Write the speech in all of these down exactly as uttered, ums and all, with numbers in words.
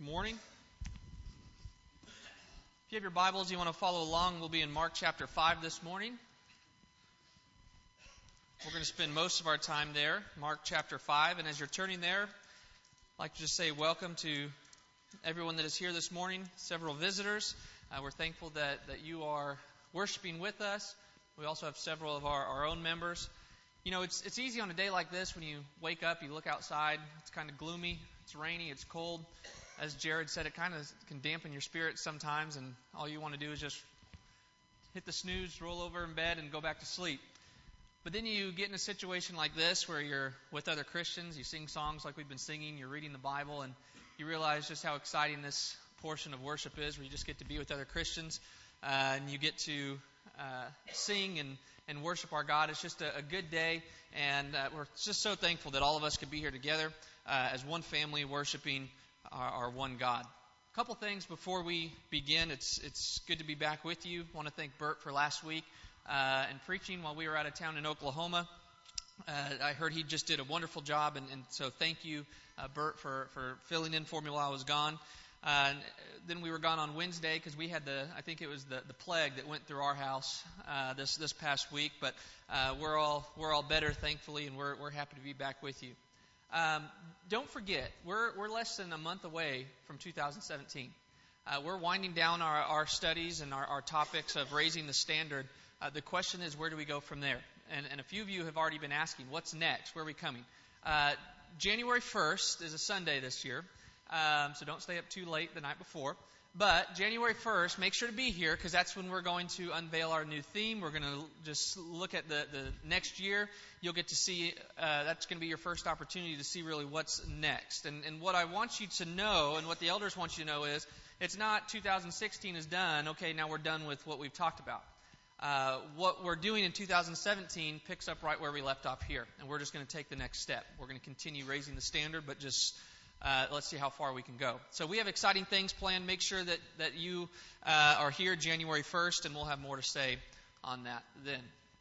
Good morning. If you have your Bibles, you want to follow along, we'll be in Mark chapter five this morning. We're going to spend most of our time there, Mark chapter five. And as you're turning there, I'd like to just say welcome to everyone that is here this morning, several visitors. Uh, we're thankful that, that you are worshiping with us. We also have several of our, our own members. You know, it's it's easy on a day like this when you wake up, you look outside, it's kind of gloomy, it's rainy, it's cold. As Jared said, it kind of can dampen your spirits sometimes, and all you want to do is just hit the snooze, roll over in bed, and go back to sleep. But then you get in a situation like this where you're with other Christians, you sing songs like we've been singing, you're reading the Bible, and you realize just how exciting this portion of worship is, where you just get to be with other Christians, uh, and you get to uh, sing and, and worship our God. It's just a, a good day, and uh, we're just so thankful that all of us could be here together uh, as one family worshiping Our, our one God. A couple things before we begin. It's it's good to be back with you. I want to thank Bert for last week uh, and preaching while we were out of town in Oklahoma. Uh, I heard he just did a wonderful job, and, and so thank you, uh, Bert, for, for filling in for me while I was gone. Uh, and then we were gone on Wednesday because we had the, I think it was the, the plague that went through our house uh, this this past week. But uh, we're all we're all better, thankfully, and we're we're happy to be back with you. Um, don't forget, we're we're less than a month away from two thousand seventeen. Uh, we're winding down our, our studies and our, our topics of raising the standard. Uh, the question is, where do we go from there? And, and a few of you have already been asking, what's next? Where are we coming? Uh, January first is a Sunday this year, um, so don't stay up too late the night before. But January first, make sure to be here because that's when we're going to unveil our new theme. We're going to just look at the, the next year. You'll get to see, uh, that's going to be your first opportunity to see really what's next. And, and what I want you to know and what the elders want you to know is it's not two thousand sixteen is done. Okay, now we're done with what we've talked about. Uh, what we're doing in two thousand seventeen picks up right where we left off here. And we're just going to take the next step. We're going to continue raising the standard, but just... Uh, let's see how far we can go. So we have exciting things planned. Make sure that, that you uh, are here January first, and we'll have more to say on that then.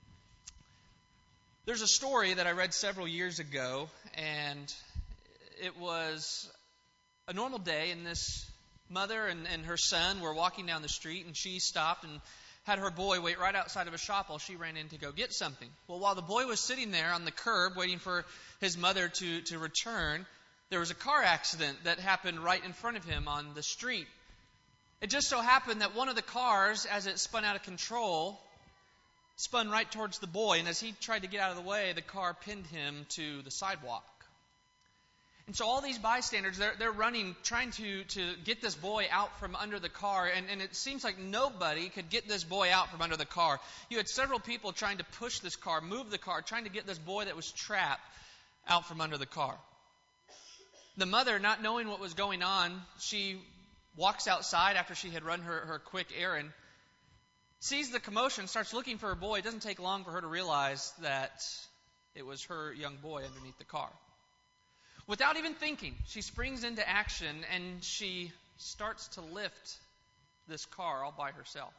There's a story that I read several years ago, and it was a normal day, and this mother and, and her son were walking down the street, and she stopped and had her boy wait right outside of a shop while she ran in to go get something. Well, while the boy was sitting there on the curb waiting for his mother to, to return, there was a car accident that happened right in front of him on the street. It just so happened that one of the cars, as it spun out of control, spun right towards the boy. And as he tried to get out of the way, the car pinned him to the sidewalk. And so all these bystanders, they're, they're running, trying to, to get this boy out from under the car. And, and it seems like nobody could get this boy out from under the car. You had several people trying to push this car, move the car, trying to get this boy that was trapped out from under the car. The mother, not knowing what was going on, she walks outside after she had run her, her quick errand, sees the commotion, starts looking for her boy. It doesn't take long for her to realize that it was her young boy underneath the car. Without even thinking, she springs into action and she starts to lift this car all by herself.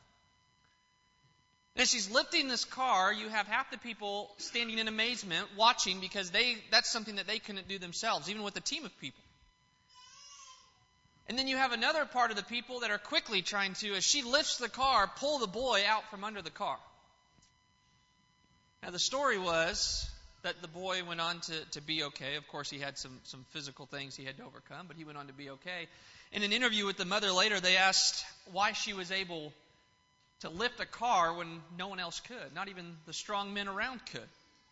And as she's lifting this car, you have half the people standing in amazement, watching, because they that's something that they couldn't do themselves, even with a team of people. And then you have another part of the people that are quickly trying to, as she lifts the car, pull the boy out from under the car. Now, the story was that the boy went on to, to be okay. Of course, he had some, some physical things he had to overcome, but he went on to be okay. In an interview with the mother later, they asked why she was able to lift a car when no one else could. Not even the strong men around could.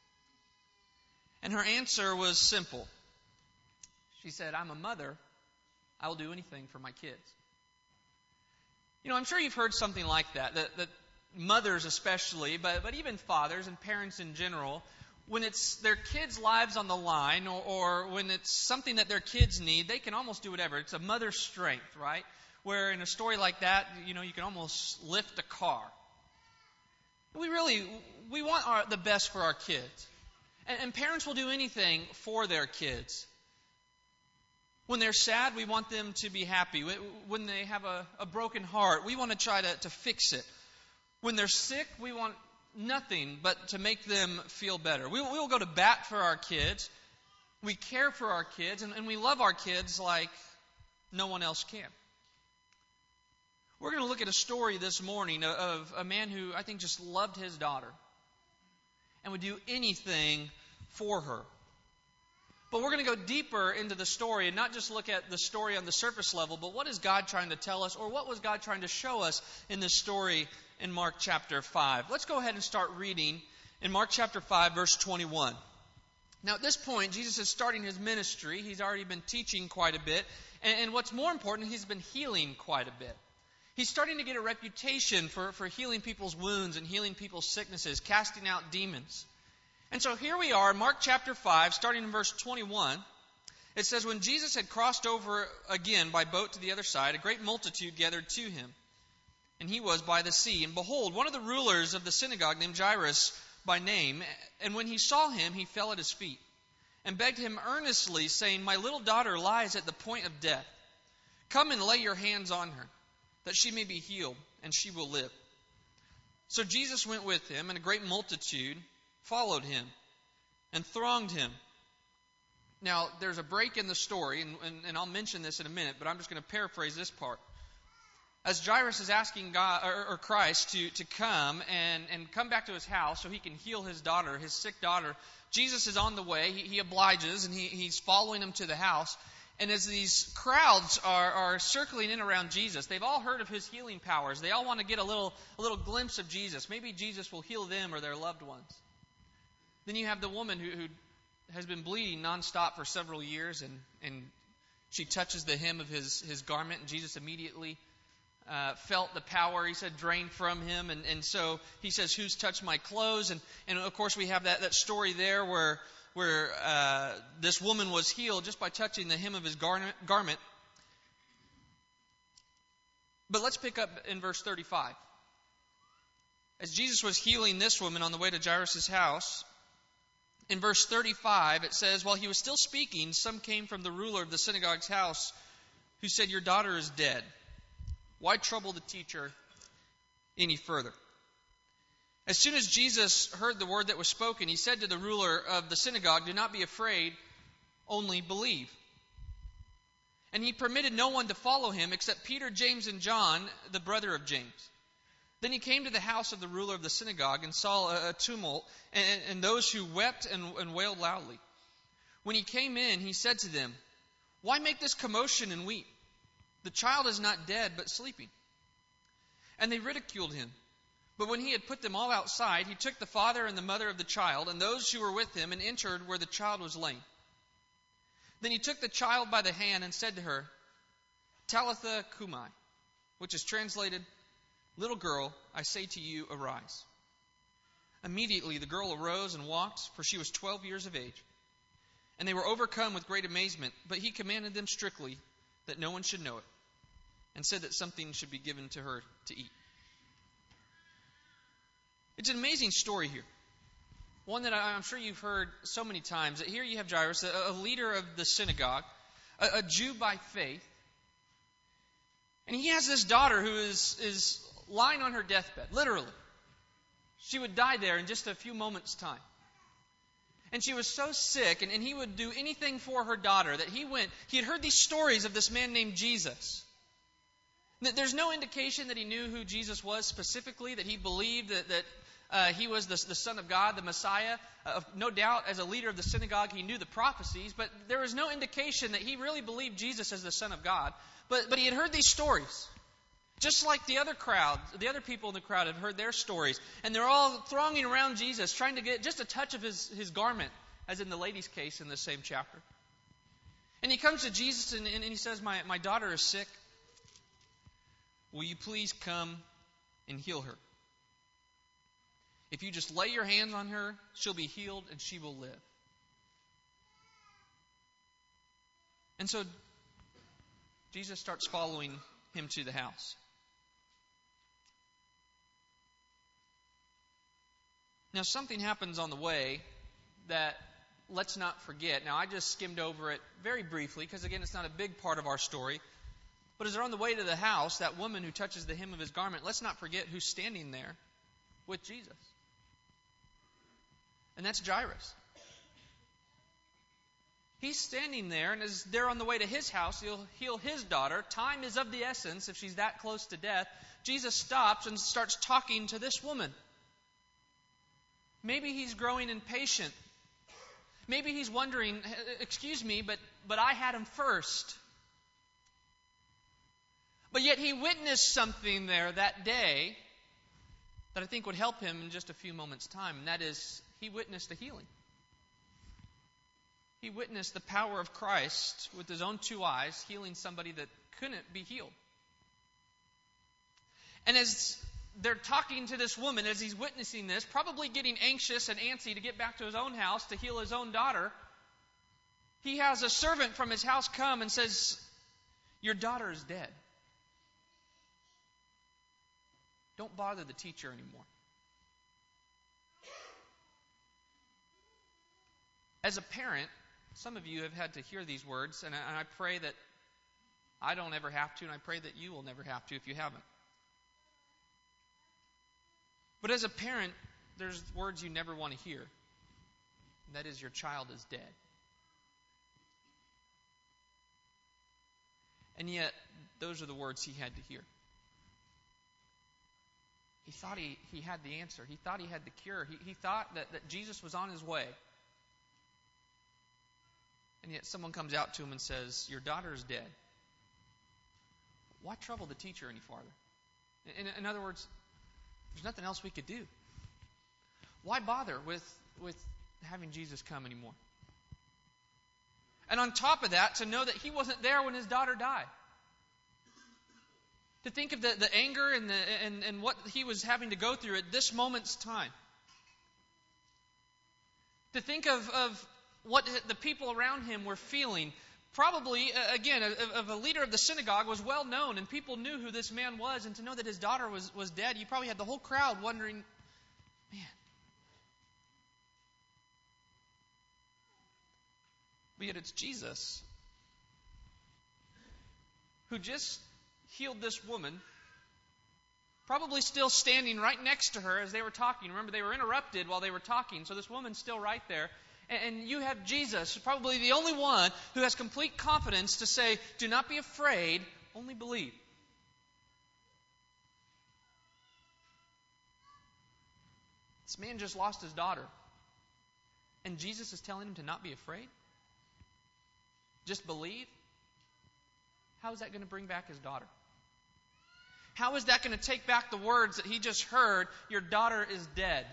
And her answer was simple. She said, I'm a mother. I will do anything for my kids. You know, I'm sure you've heard something like that, that, that mothers especially, but, but even fathers and parents in general, when it's their kids' lives on the line or, or when it's something that their kids need, they can almost do whatever. It's a mother's strength, right? Where in a story like that, you know, you can almost lift a car. We really, we want our, the best for our kids. And, and parents will do anything for their kids. When they're sad, we want them to be happy. When they have a, a broken heart, we want to try to, to fix it. When they're sick, we want nothing but to make them feel better. We, we will go to bat for our kids. We care for our kids, and, and we love our kids like no one else can. We're going to look at a story this morning of a man who I think just loved his daughter and would do anything for her. But we're going to go deeper into the story and not just look at the story on the surface level, but what is God trying to tell us, or what was God trying to show us in this story in Mark chapter five. Let's go ahead and start reading in Mark chapter five, verse twenty-one. Now at this point, Jesus is starting his ministry. He's already been teaching quite a bit. And, and what's more important, he's been healing quite a bit. He's starting to get a reputation for, for healing people's wounds and healing people's sicknesses, casting out demons. And so here we are, Mark chapter five, starting in verse twenty-one. It says, when Jesus had crossed over again by boat to the other side, a great multitude gathered to him. And he was by the sea. And behold, one of the rulers of the synagogue named Jairus by name, and when he saw him, he fell at his feet and begged him earnestly, saying, my little daughter lies at the point of death. Come and lay your hands on her, that she may be healed, and she will live. So Jesus went with him, and a great multitude followed him and thronged him. Now, there's a break in the story, and, and, and I'll mention this in a minute, but I'm just going to paraphrase this part. As Jairus is asking God or, or Christ to, to come and, and come back to his house so he can heal his daughter, his sick daughter, Jesus is on the way. He, he obliges, and he, he's following him to the house. And as these crowds are, are circling in around Jesus, they've all heard of his healing powers. They all want to get a little, a little glimpse of Jesus. Maybe Jesus will heal them or their loved ones. Then you have the woman who, who has been bleeding nonstop for several years, and, and she touches the hem of his, his garment, and Jesus immediately uh, felt the power, he said, drain from him. And, and so he says, who's touched my clothes? And, and of course we have that, that story there where where uh, this woman was healed just by touching the hem of his garment. garment. But let's pick up in verse thirty-five. As Jesus was healing this woman on the way to Jairus' house, in verse thirty-five it says, while he was still speaking, some came from the ruler of the synagogue's house who said, your daughter is dead. Why trouble the teacher any further? As soon as Jesus heard the word that was spoken, he said to the ruler of the synagogue, do not be afraid, only believe. And he permitted no one to follow him except Peter, James, and John, the brother of James. Then he came to the house of the ruler of the synagogue and saw a, a tumult and, and those who wept and, and wailed loudly. When he came in, he said to them, why make this commotion and weep? The child is not dead, but sleeping. And they ridiculed him. But when he had put them all outside, he took the father and the mother of the child and those who were with him and entered where the child was laying. Then he took the child by the hand and said to her, Talitha cumi, which is translated, little girl, I say to you, arise. Immediately the girl arose and walked, for she was twelve years of age. And they were overcome with great amazement, but he commanded them strictly that no one should know it, and said that something should be given to her to eat. It's an amazing story here. One that I'm sure you've heard so many times. That here you have Jairus, a, a leader of the synagogue, a, a Jew by faith. And he has this daughter who is, is lying on her deathbed, literally. She would die there in just a few moments' time. And she was so sick, and, and he would do anything for her daughter, that he went, he had heard these stories of this man named Jesus. There's no indication that he knew who Jesus was specifically, that he believed that, that uh, he was the, the Son of God, the Messiah. Uh, no doubt, as a leader of the synagogue, he knew the prophecies, but there was no indication that he really believed Jesus as the Son of God. But, but he had heard these stories. Just like the other crowd, the other people in the crowd had heard their stories. And they're all thronging around Jesus, trying to get just a touch of his, his garment, as in the lady's case in the same chapter. And he comes to Jesus and, and he says, my, my daughter is sick. Will you please come and heal her? If you just lay your hands on her, she'll be healed and she will live. And so Jesus starts following him to the house. Now something happens on the way that let's not forget. Now I just skimmed over it very briefly because again it's not a big part of our story. But as they're on the way to the house, that woman who touches the hem of his garment, let's not forget who's standing there with Jesus. And that's Jairus. He's standing there, and as they're on the way to his house, he'll heal his daughter. Time is of the essence if she's that close to death. Jesus stops and starts talking to this woman. Maybe he's growing impatient. Maybe he's wondering, excuse me, but, but I had him first. But yet he witnessed something there that day that I think would help him in just a few moments' time, and that is he witnessed a healing. He witnessed the power of Christ with his own two eyes, healing somebody that couldn't be healed. And as they're talking to this woman, as he's witnessing this, probably getting anxious and antsy to get back to his own house to heal his own daughter, he has a servant from his house come and says, "Your daughter is dead. Don't bother the teacher anymore." As a parent, some of you have had to hear these words, and I, and I pray that I don't ever have to, and I pray that you will never have to if you haven't. But as a parent, there's words you never want to hear. And that is, your child is dead. And yet, those are the words he had to hear. He thought he, he had the answer. He thought he had the cure. He, he thought that, that Jesus was on his way. And yet someone comes out to him and says, "Your daughter is dead." Why trouble the teacher any farther? In, in other words, there's nothing else we could do. Why bother with, with having Jesus come anymore? And on top of that, to know that he wasn't there when his daughter died. To think of the, the anger and, the, and, and what he was having to go through at this moment's time. To think of, of what the people around him were feeling. Probably, again, of a leader of the synagogue was well known, and people knew who this man was, and to know that his daughter was, was dead, you probably had the whole crowd wondering, man. But yet it's Jesus who just healed this woman, probably still standing right next to her as they were talking. Remember, they were interrupted while they were talking, so this woman's still right there. And you have Jesus, probably the only one who has complete confidence to say, "Do not be afraid, only believe." This man just lost his daughter. And Jesus is telling him to not be afraid? Just believe? How is that going to bring back his daughter? How is that going to take back the words that he just heard, "Your daughter is dead"?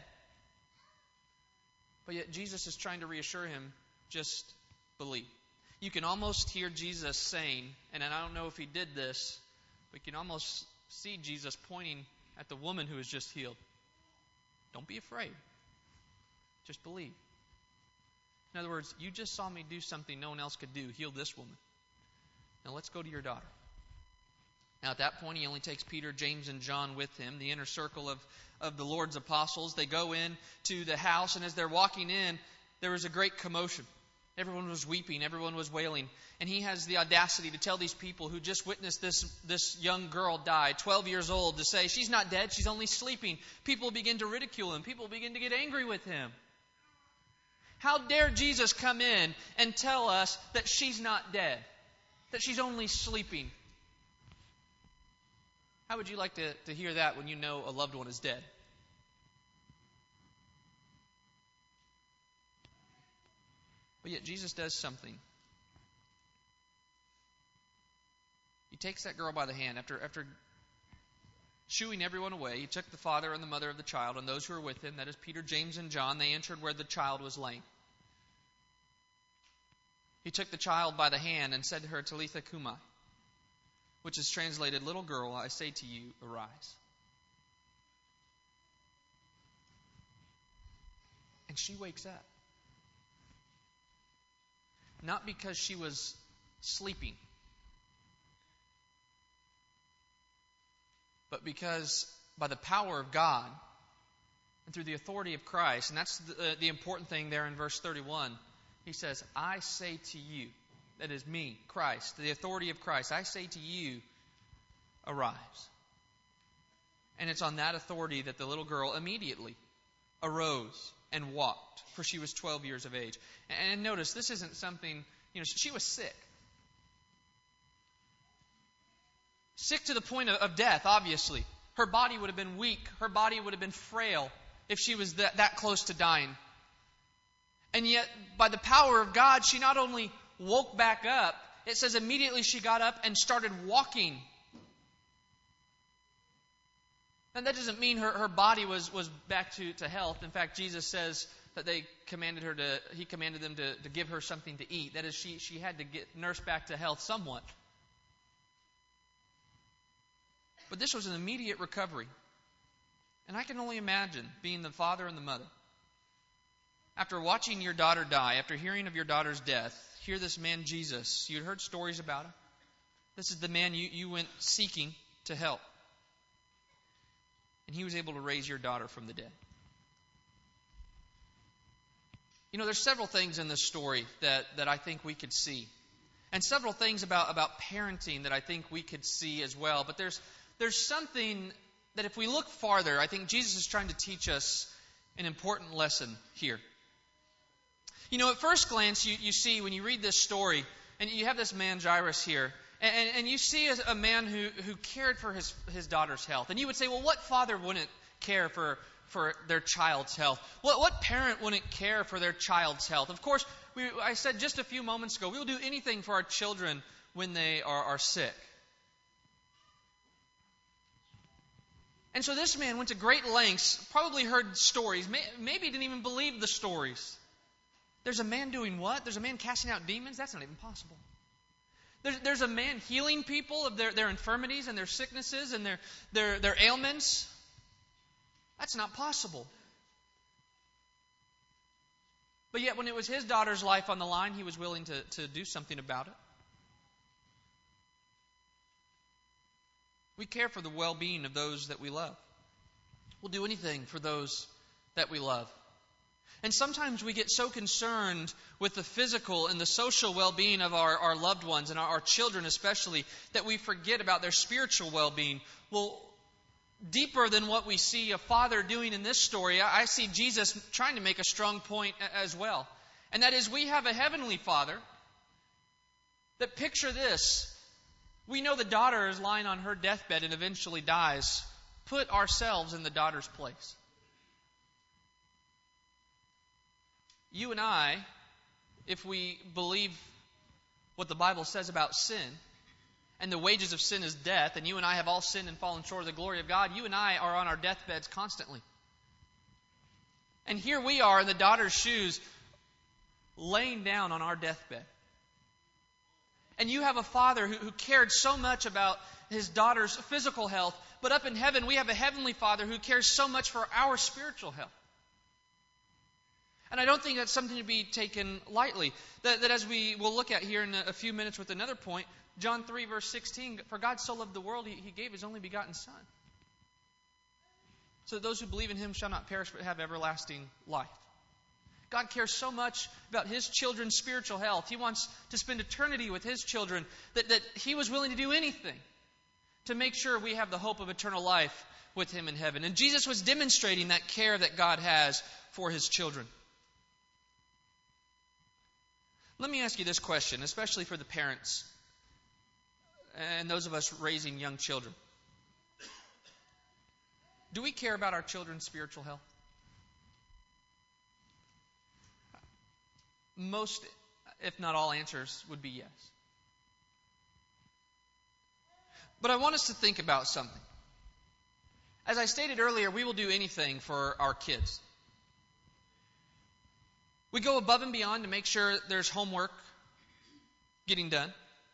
But yet Jesus is trying to reassure him, just believe. You can almost hear Jesus saying, and I don't know if he did this, but you can almost see Jesus pointing at the woman who was just healed. Don't be afraid. Just believe. In other words, you just saw me do something no one else could do, heal this woman. Now let's go to your daughter. Now at that point, he only takes Peter, James, and John with him, the inner circle of, of the Lord's apostles. They go in to the house, and as they're walking in, there was a great commotion. Everyone was weeping, everyone was wailing. And he has the audacity to tell these people who just witnessed this, this young girl die, twelve years old, to say, "She's not dead, she's only sleeping." People begin to ridicule him. People begin to get angry with him. How dare Jesus come in and tell us that she's not dead, that she's only sleeping? How would you like to, to hear that when you know a loved one is dead? But yet Jesus does something. He takes that girl by the hand. After, after shooing everyone away, he took the father and the mother of the child and those who were with him, that is Peter, James, and John. They entered where the child was laying. He took the child by the hand and said to her, "Talitha Kumai," which is translated, "Little girl, I say to you, arise." And she wakes up. Not because she was sleeping, but because by the power of God and through the authority of Christ, and that's the, uh, the important thing there in verse thirty-one, he says, "I say to you," that is me, Christ, the authority of Christ, "I say to you, arise." And it's on that authority that the little girl immediately arose and walked, for she was twelve years of age. And notice, this isn't something You know, she was sick. Sick to the point of, of death, obviously. Her body would have been weak. Her body would have been frail if she was that, that close to dying. And yet, by the power of God, she not only woke back up, it says immediately she got up and started walking. And that doesn't mean her, her body was, was back to, to health. In fact, Jesus says that they commanded her to, he commanded them to, to give her something to eat. That is, she, she had to get nursed back to health somewhat. But this was an immediate recovery. And I can only imagine being the father and the mother. After watching your daughter die, after hearing of your daughter's death, hear this man Jesus. You'd heard stories about him. This is the man you, you went seeking to help. And he was able to raise your daughter from the dead. You know, there's several things in this story that, that I think we could see. And several things about, about parenting that I think we could see as well. But there's there's something that if we look farther, I think Jesus is trying to teach us an important lesson here. You know, at first glance, you, you see when you read this story, and you have this man Jairus here, and, and, and you see a, a man who, who cared for his, his daughter's health. And you would say, well, what father wouldn't care for, for their child's health? What, what parent wouldn't care for their child's health? Of course, we, I said just a few moments ago, we will do anything for our children when they are, are sick. And so this man went to great lengths, probably heard stories, may, maybe didn't even believe the stories. There's a man doing what? There's a man casting out demons? That's not even possible. There's, there's a man healing people of their, their infirmities and their sicknesses and their, their, their ailments? That's not possible. But yet when it was his daughter's life on the line, he was willing to, to do something about it. We care for the well-being of those that we love. We'll do anything for those that we love. And sometimes we get so concerned with the physical and the social well-being of our, our loved ones and our, our children especially that we forget about their spiritual well-being. Well, deeper than what we see a father doing in this story, I, I see Jesus trying to make a strong point as well. And that is we have a heavenly Father that, picture this, we know the daughter is lying on her deathbed and eventually dies. Put ourselves in the daughter's place. You and I, if we believe what the Bible says about sin, and the wages of sin is death, and you and I have all sinned and fallen short of the glory of God, you and I are on our deathbeds constantly. And here we are in the daughter's shoes, laying down on our deathbed. And you have a father who, who cared so much about his daughter's physical health, but up in heaven we have a heavenly Father who cares so much for our spiritual health. And I don't think that's something to be taken lightly. That, that as we will look at here in a, a few minutes with another point, John three verse sixteen, for God so loved the world, he, he gave his only begotten Son. So that those who believe in him shall not perish but have everlasting life. God cares so much about his children's spiritual health. He wants to spend eternity with his children that, that he was willing to do anything to make sure we have the hope of eternal life with him in heaven. And Jesus was demonstrating that care that God has for his children. Let me ask you this question, especially for the parents and those of us raising young children. Do we care about our children's spiritual health? Most, if not all, answers would be yes. But I want us to think about something. As I stated earlier, we will do anything for our kids. We go above and beyond to make sure there's homework getting done.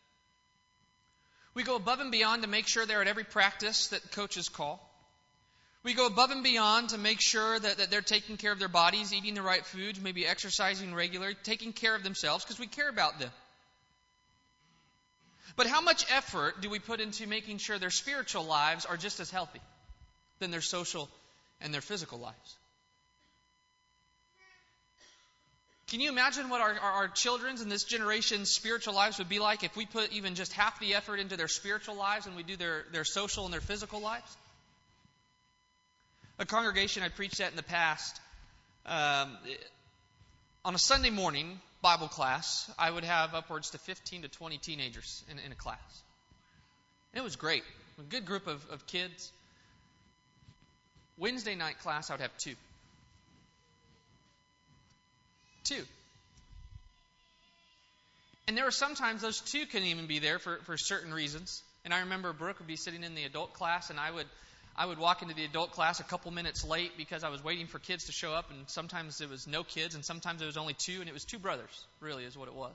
We go above and beyond to make sure they're at every practice that coaches call. We go above and beyond to make sure that, that they're taking care of their bodies, eating the right foods, maybe exercising regularly, taking care of themselves because we care about them. But how much effort do we put into making sure their spiritual lives are just as healthy than their social and their physical lives? Can you imagine what our, our, our children's and this generation's spiritual lives would be like if we put even just half the effort into their spiritual lives and we do their, their social and their physical lives? A congregation I preached at in the past, um, on a Sunday morning, Bible class, I would have upwards to fifteen to twenty teenagers in, in a class. And it was great. A good group of, of kids. Wednesday night class, I would have two. Two. And there were sometimes those two couldn't even be there for, for certain reasons. And I remember Brooke would be sitting in the adult class, and I would I would walk into the adult class a couple minutes late because I was waiting for kids to show up, and sometimes it was no kids, and sometimes it was only two, and it was two brothers, really, is what it was.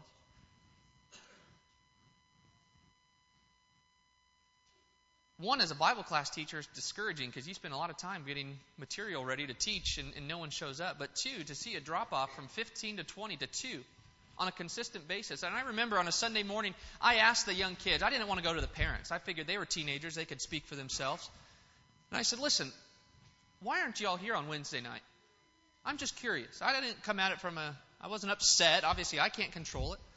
One, as a Bible class teacher, is discouraging because you spend a lot of time getting material ready to teach, and, and no one shows up. But two, to see a drop-off from fifteen to twenty to two on a consistent basis. And I remember on a Sunday morning, I asked the young kids, I didn't want to go to the parents. I figured they were teenagers, they could speak for themselves. And I said, listen, why aren't you all here on Wednesday night? I'm just curious. I didn't come at it from a, I wasn't upset. Obviously, I can't control it.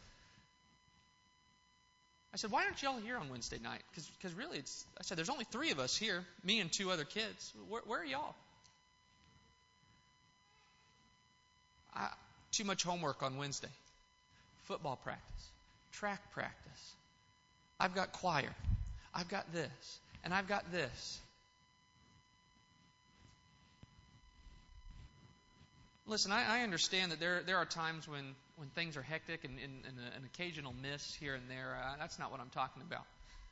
I said, why aren't you all here on Wednesday night? Because really, it's, I said, there's only three of us here, me and two other kids. Where, where are y'all? I, too much homework on Wednesday. Football practice. Track practice. I've got choir. I've got this. And I've got this. Listen, I, I understand that there there are times when, when things are hectic and, and, and a, an occasional miss here and there. Uh, that's not what I'm talking about.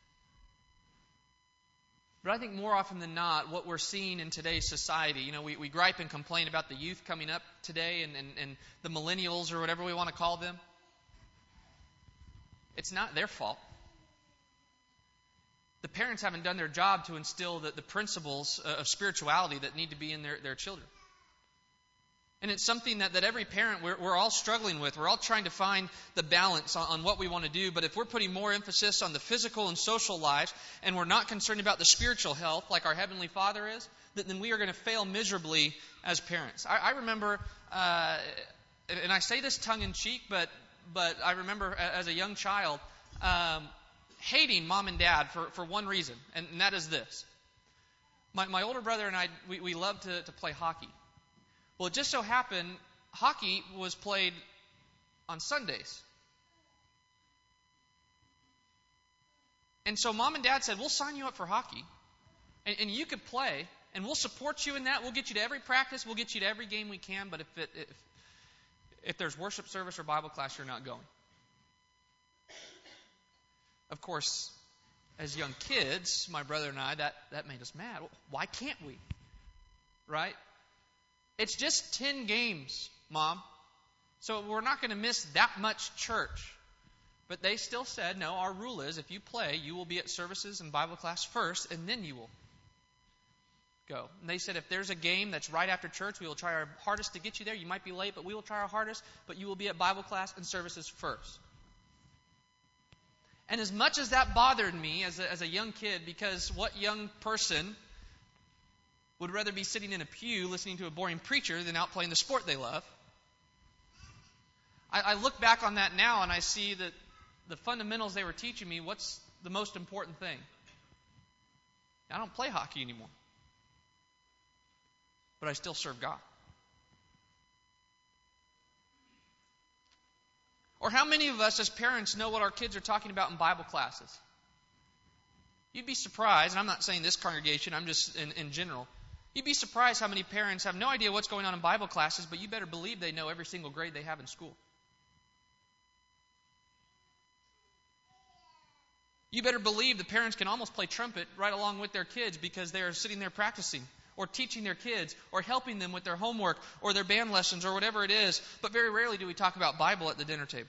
But I think more often than not, what we're seeing in today's society, you know, we, we gripe and complain about the youth coming up today and, and, and the millennials or whatever we want to call them. It's not their fault. The parents haven't done their job to instill the, the principles of spirituality that need to be in their, their children. And it's something that, that every parent, we're, we're all struggling with. We're all trying to find the balance on, on what we want to do. But if we're putting more emphasis on the physical and social lives, and we're not concerned about the spiritual health like our Heavenly Father is, then, then we are going to fail miserably as parents. I, I remember, uh, and I say this tongue-in-cheek, but, but I remember as a young child um, hating mom and dad for, for one reason, and, and that is this. My, my older brother and I, we, we loved to, to play hockey. Well, it just so happened hockey was played on Sundays. And so mom and dad said, we'll sign you up for hockey. And, and you could play, and we'll support you in that. We'll get you to every practice. We'll get you to every game we can. But if, it, if, if there's worship service or Bible class, you're not going. Of course, as young kids, my brother and I, that, that made us mad. Why can't we? Right? It's just ten games, Mom. So we're not going to miss that much church. But they still said, no, our rule is if you play, you will be at services and Bible class first, and then you will go. And they said if there's a game that's right after church, we will try our hardest to get you there. You might be late, but we will try our hardest. But you will be at Bible class and services first. And as much as that bothered me as a, as a young kid, because what young person would rather be sitting in a pew listening to a boring preacher than out playing the sport they love? I, I look back on that now and I see that the fundamentals they were teaching me, what's the most important thing? I don't play hockey anymore. But I still serve God. Or how many of us as parents know what our kids are talking about in Bible classes? You'd be surprised, and I'm not saying this congregation, I'm just in, in general. You'd be surprised how many parents have no idea what's going on in Bible classes, but you better believe they know every single grade they have in school. You better believe the parents can almost play trumpet right along with their kids because they are sitting there practicing or teaching their kids or helping them with their homework or their band lessons or whatever it is. But very rarely do we talk about Bible at the dinner table.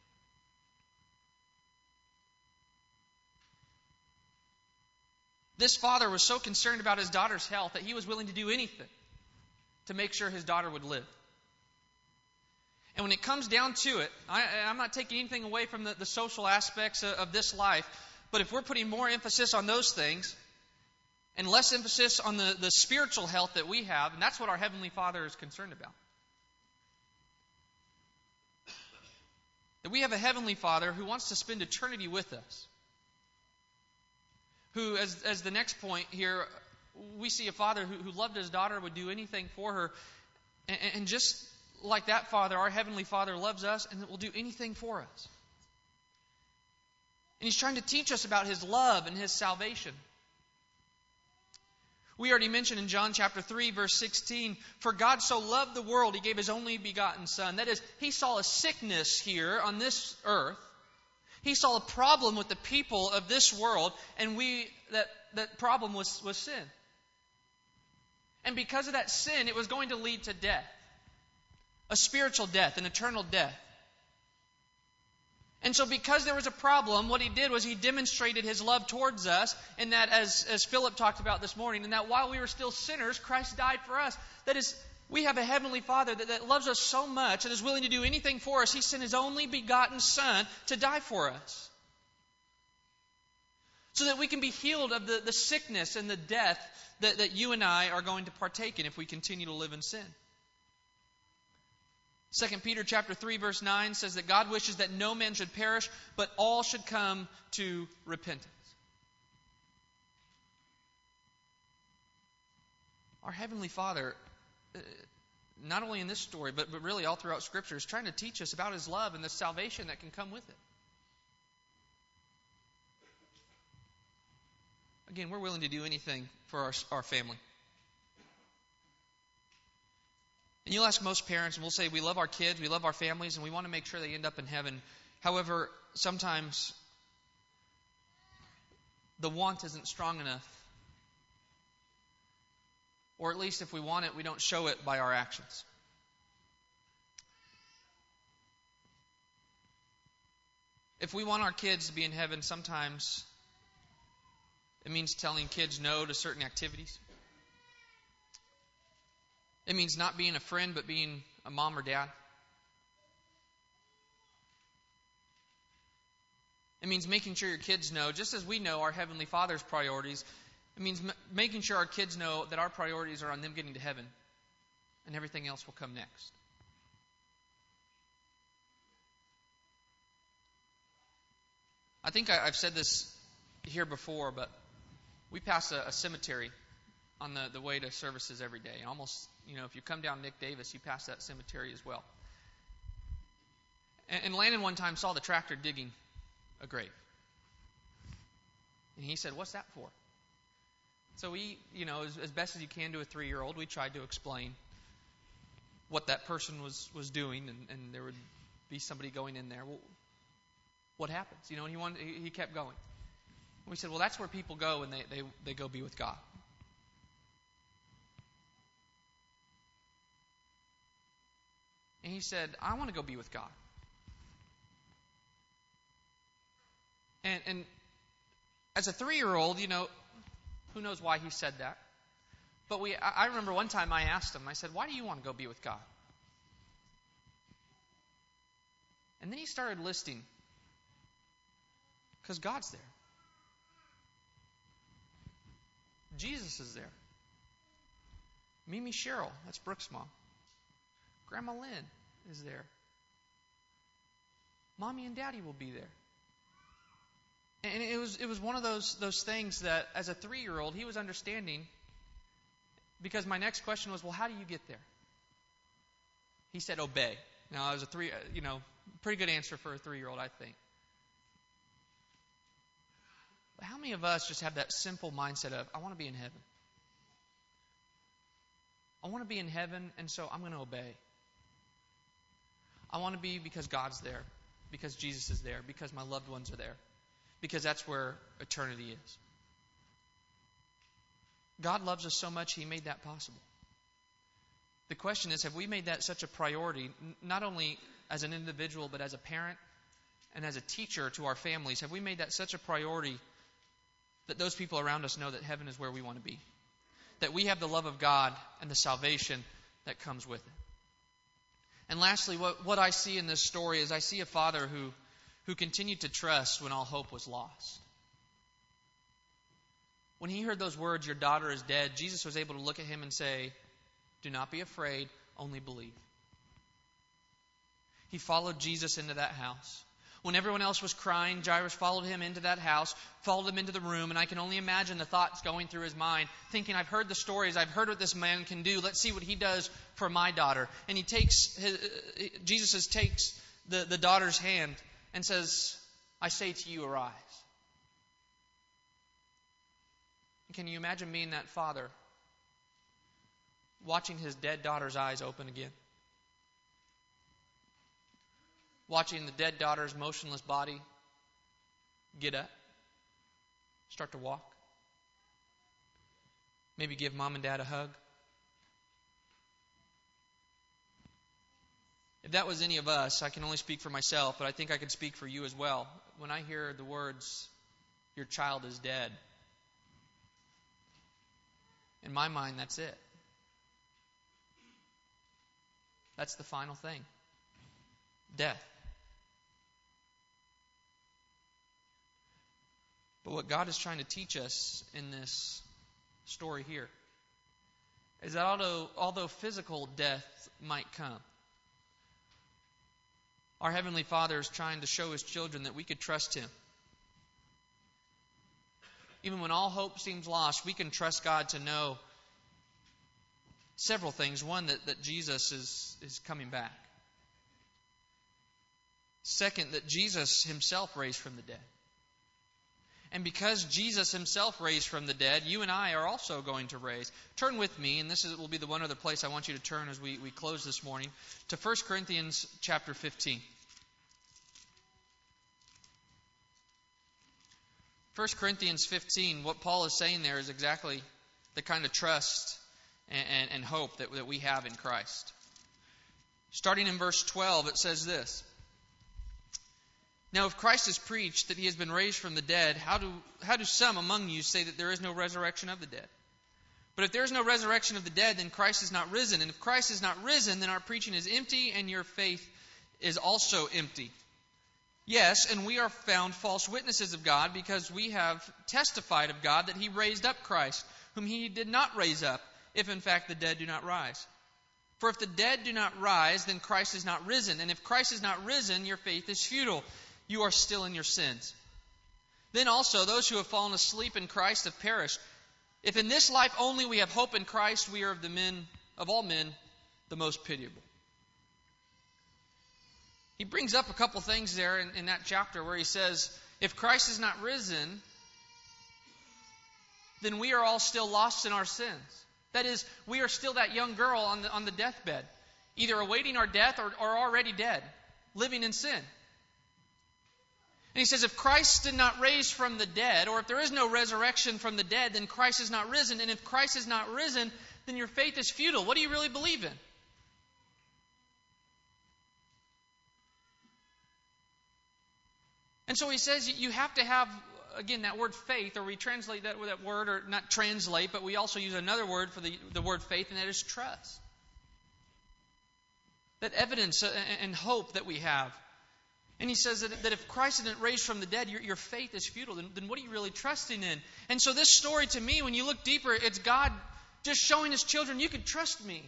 This father was so concerned about his daughter's health that he was willing to do anything to make sure his daughter would live. And when it comes down to it, I, I'm not taking anything away from the, the social aspects of, of this life, but if we're putting more emphasis on those things and less emphasis on the, the spiritual health that we have, and that's what our Heavenly Father is concerned about. That we have a Heavenly Father who wants to spend eternity with us. Who, as, as the next point here, we see a father who, who loved his daughter, would do anything for her. And, and just like that Father, our Heavenly Father loves us and will do anything for us. And He's trying to teach us about His love and His salvation. We already mentioned in John chapter three, verse sixteen, for God so loved the world, He gave His only begotten Son. That is, He saw a sickness here on this earth. He saw a problem with the people of this world, and we that, that problem was, was sin. And because of that sin, it was going to lead to death. A spiritual death, an eternal death. And so because there was a problem, what He did was He demonstrated His love towards us, in that, as, as Philip talked about this morning, in that while we were still sinners, Christ died for us. That is, we have a Heavenly Father that, that loves us so much and is willing to do anything for us. He sent His only begotten Son to die for us, so that we can be healed of the, the sickness and the death that, that you and I are going to partake in if we continue to live in sin. Second Peter chapter three, verse nine says that God wishes that no man should perish, but all should come to repentance. Our Heavenly Father, uh, not only in this story, but, but really all throughout Scripture, is trying to teach us about His love and the salvation that can come with it. Again, we're willing to do anything for our, our family. And you'll ask most parents, and we'll say we love our kids, we love our families, and we want to make sure they end up in heaven. However, sometimes the want isn't strong enough. Or at least if we want it, we don't show it by our actions. If we want our kids to be in heaven, sometimes it means telling kids no to certain activities. It means not being a friend, but being a mom or dad. It means making sure your kids know, just as we know our Heavenly Father's priorities, it means m- making sure our kids know that our priorities are on them getting to heaven, and everything else will come next. I think I, I've said this here before, but we pass a, a cemetery on the, the way to services every day. And almost, you know, if you come down Nick Davis, you pass that cemetery as well. And, and Landon one time saw the tractor digging a grave. And he said, "What's that for?" So we, you know, as, as best as you can to a three-year-old, we tried to explain what that person was, was doing, and, and there would be somebody going in there. Well, what happens? You know, and he wanted, he, he kept going. And we said, well, that's where people go when they, they, they go be with God. And he said, I want to go be with God. And, and as a three-year-old, you know, who knows why he said that? But we, I, I remember one time I asked him, I said, why do you want to go be with God? And then he started listing, because God's there. Jesus is there. Mimi Cheryl, that's Brooke's mom. Grandma Lynn is there. Mommy and Daddy will be there. And it was it was one of those those things that as a three-year-old he was understanding, because my next question was, well, how do you get there? He said, obey. Now, I was a three, you know, pretty good answer for a three-year-old, I think. But how many of us just have that simple mindset of, I want to be in heaven. I want to be in heaven, and so I'm going to obey. I want to be because God's there, because Jesus is there, because my loved ones are there, because that's where eternity is. God loves us so much, He made that possible. The question is, have we made that such a priority, not only as an individual, but as a parent and as a teacher to our families? Have we made that such a priority that those people around us know that heaven is where we want to be? That we have the love of God and the salvation that comes with it. And lastly, what, what I see in this story is I see a father who, who continued to trust when all hope was lost. When he heard those words, your daughter is dead, Jesus was able to look at him and say, do not be afraid, only believe. He followed Jesus into that house. When everyone else was crying, Jairus followed him into that house, followed him into the room, and I can only imagine the thoughts going through his mind, thinking, I've heard the stories, I've heard what this man can do, let's see what he does for my daughter. And he takes, his, Jesus takes the, the daughter's hand and says, I say to you, arise. Can you imagine being that father, watching his dead daughter's eyes open again? Watching the dead daughter's motionless body get up, start to walk. Maybe give mom and dad a hug. If that was any of us, I can only speak for myself, but I think I can speak for you as well. When I hear the words, your child is dead, in my mind, that's it. That's the final thing. Death. But what God is trying to teach us in this story here is that although, although physical death might come, our Heavenly Father is trying to show His children that we could trust Him. Even when all hope seems lost, we can trust God to know several things. One, that, that Jesus is, is coming back. Second, that Jesus Himself raised from the dead. And because Jesus Himself raised from the dead, you and I are also going to raise. Turn with me, and this is, will be the one other place I want you to turn as we, we close this morning, to First Corinthians chapter fifteen. First Corinthians fifteen, what Paul is saying there is exactly the kind of trust and, and, and hope that, that we have in Christ. Starting in verse twelve, it says this. Now, if Christ is preached that He has been raised from the dead, how do, how do some among you say that there is no resurrection of the dead? But if there is no resurrection of the dead, then Christ is not risen. And if Christ is not risen, then our preaching is empty, and your faith is also empty. Yes, and we are found false witnesses of God, because we have testified of God that He raised up Christ, whom He did not raise up, if in fact the dead do not rise. For if the dead do not rise, then Christ is not risen. And if Christ is not risen, your faith is futile. You are still in your sins. Then also those who have fallen asleep in Christ have perished. If in this life only we have hope in Christ, we are of the men, of all men, the most pitiable. He brings up a couple things there in, in that chapter where he says, if Christ is not risen, then we are all still lost in our sins. That is, we are still that young girl on the, on the deathbed, either awaiting our death or, or already dead, living in sin. And he says, if Christ did not raise from the dead, or if there is no resurrection from the dead, then Christ is not risen. And if Christ is not risen, then your faith is futile. What do you really believe in? And so he says you have to have, again, that word faith, or we translate that with that word, or not translate, but we also use another word for the, the word faith, and that is trust. That evidence and hope that we have. And he says that, that if Christ isn't raised from the dead, your, your faith is futile. Then, then what are you really trusting in? And so this story, to me, when you look deeper, it's God just showing His children, you can trust me.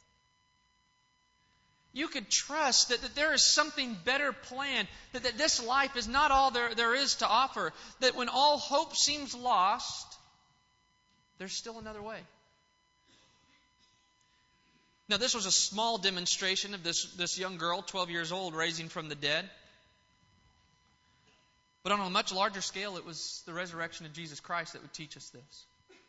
You could trust that, that there is something better planned, that, that this life is not all there, there is to offer, that when all hope seems lost, there's still another way. Now, this was a small demonstration of this, this young girl, twelve years old, raising from the dead. But on a much larger scale, it was the resurrection of Jesus Christ that would teach us this.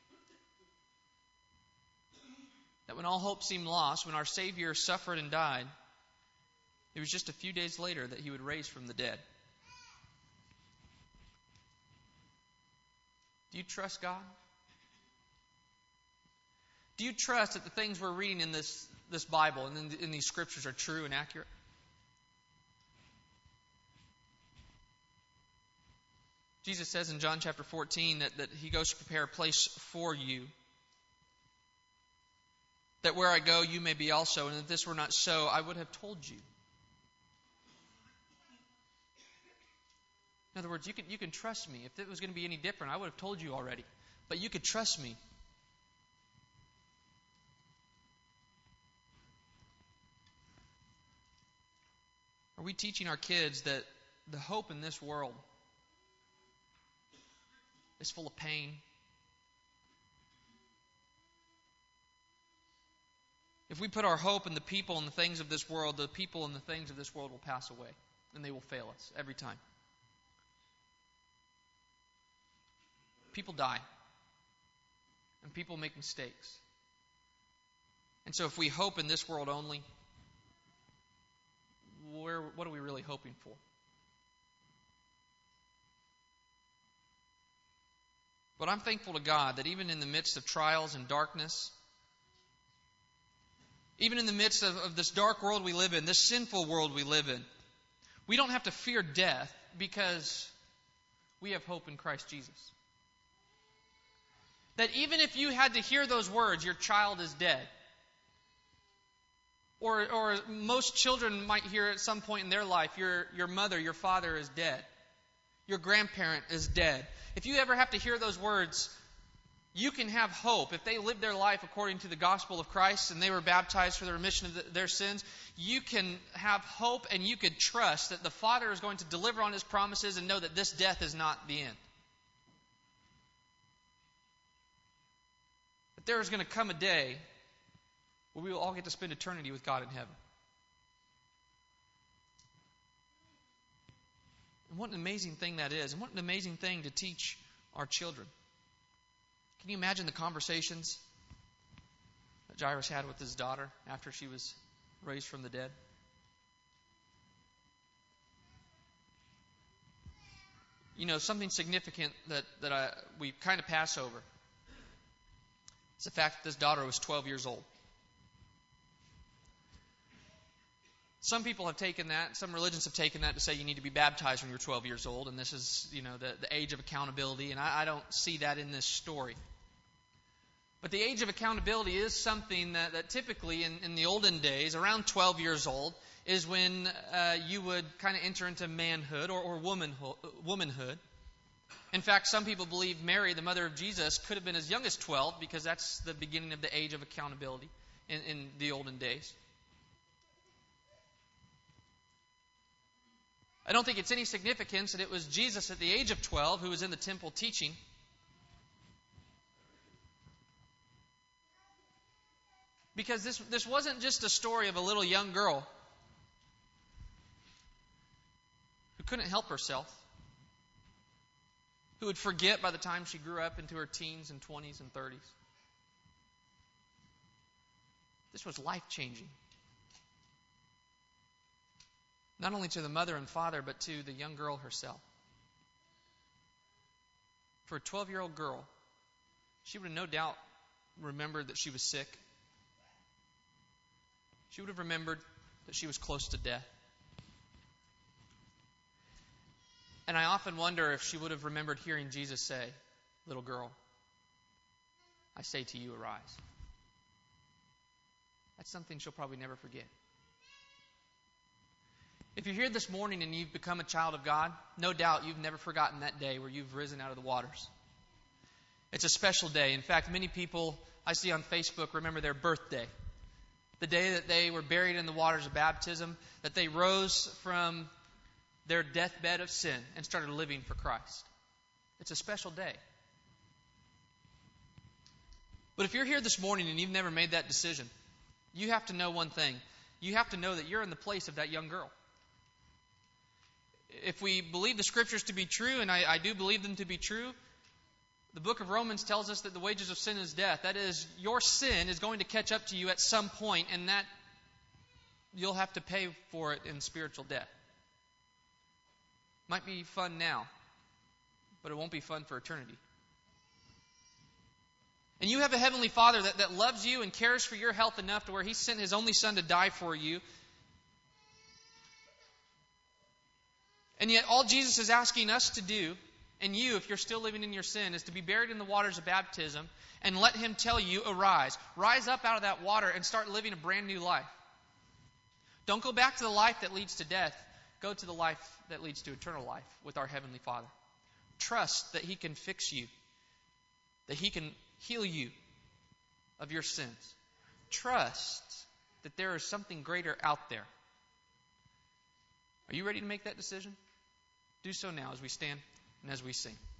That when all hope seemed lost, when our Savior suffered and died, it was just a few days later that He would raise from the dead. Do you trust God? Do you trust that the things we're reading in this, this Bible and in, in these Scriptures are true and accurate? Jesus says in John chapter fourteen that, that He goes to prepare a place for you. That where I go, you may be also. And if this were not so, I would have told you. In other words, you can, you can trust me. If it was going to be any different, I would have told you already. But you could trust me. Are we teaching our kids that the hope in this world is full of pain. If we put our hope in the people and the things of this world, the people and the things of this world will pass away, and they will fail us every time. People die, and people make mistakes. And so if we hope in this world only, where, what are we really hoping for? But I'm thankful to God that even in the midst of trials and darkness, even in the midst of, of this dark world we live in, this sinful world we live in, we don't have to fear death because we have hope in Christ Jesus. That even if you had to hear those words, your child is dead, or, or most children might hear at some point in their life, your, your mother, your father is dead, your grandparent is dead. If you ever have to hear those words, you can have hope. If they lived their life according to the gospel of Christ and they were baptized for the remission of the, their sins, you can have hope and you could trust that the Father is going to deliver on His promises and know that this death is not the end. That there is going to come a day where we will all get to spend eternity with God in heaven. And what an amazing thing that is, and what an amazing thing to teach our children. Can you imagine the conversations that Jairus had with his daughter after she was raised from the dead? You know, something significant that, that I, we kind of pass over is the fact that this daughter was twelve years old. Some people have taken that, some religions have taken that to say you need to be baptized when you're twelve years old, and this is, you know, the, the age of accountability, and I, I don't see that in this story. But the age of accountability is something that, that typically in, in the olden days, around twelve years old, is when uh, you would kind of enter into manhood or, or womanhood, womanhood. In fact, some people believe Mary, the mother of Jesus, could have been as young as twelve because that's the beginning of the age of accountability in, in the olden days. I don't think it's any significance that it was Jesus at the age of twelve who was in the temple teaching. Because this, this wasn't just a story of a little young girl who couldn't help herself, who would forget by the time she grew up into her teens and twenties and thirties. This was life-changing. Not only to the mother and father, but to the young girl herself. For a twelve-year-old girl, she would have no doubt remembered that she was sick. She would have remembered that she was close to death. And I often wonder if she would have remembered hearing Jesus say, "Little girl, I say to you, arise." That's something she'll probably never forget. If you're here this morning and you've become a child of God, no doubt you've never forgotten that day where you've risen out of the waters. It's a special day. In fact, many people I see on Facebook remember their birthday. The day that they were buried in the waters of baptism, that they rose from their deathbed of sin and started living for Christ. It's a special day. But if you're here this morning and you've never made that decision, you have to know one thing. You have to know that you're in the place of that young girl. If we believe the Scriptures to be true, and I, I do believe them to be true, the book of Romans tells us that the wages of sin is death. That is, your sin is going to catch up to you at some point, and that you'll have to pay for it in spiritual death. Might be fun now, but it won't be fun for eternity. And you have a Heavenly Father that, that loves you and cares for your health enough to where He sent His only Son to die for you. And yet all Jesus is asking us to do, and you, if you're still living in your sin, is to be buried in the waters of baptism and let Him tell you, arise. Rise up out of that water and start living a brand new life. Don't go back to the life that leads to death. Go to the life that leads to eternal life with our Heavenly Father. Trust that He can fix you, that He can heal you of your sins. Trust that there is something greater out there. Are you ready to make that decision? Do so now as we stand and as we sing.